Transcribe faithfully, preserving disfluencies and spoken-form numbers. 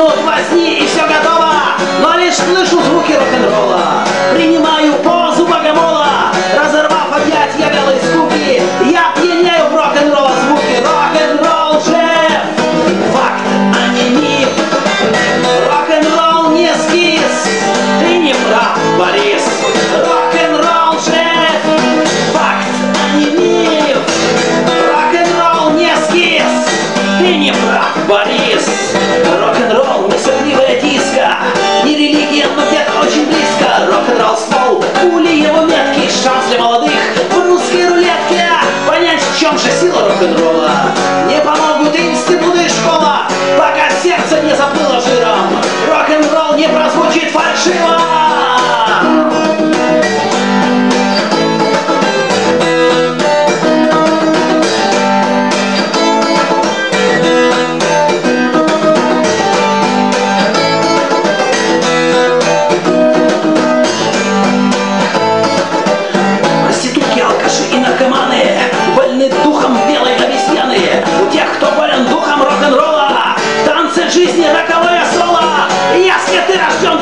минут возни и все готово, но лишь слышу звуки рок-н-ролла. Принимаю позу богомола, разорвав объятья белой скуки, я пьянею в рок-н-ролла звуки. Рок-н-ролл же факт, а не миф. Рок-н-ролл не скис, ты не прав, Борис. Рок-н-ролл же факт, а не миф. Рок-н-ролл не скис, ты не прав, Борис. Рок-н-ролл не сопливая диско, не религия, но где-то очень близко. Рок-н-ролл ствол, пули его метки, шанс для молодых в русской рулетке. Понять, в чем же сила рок-н-ролла, не помогут институты и школа, пока сердце не заплыло жиром. Рок-н-ролл не прозвучит фальшиво. Проститутки, алкаши и наркоманы, больны духом белой обезьяны. У тех, кто болен духом рок-н-ролла, танцы жизни роковое соло. Если ты рожден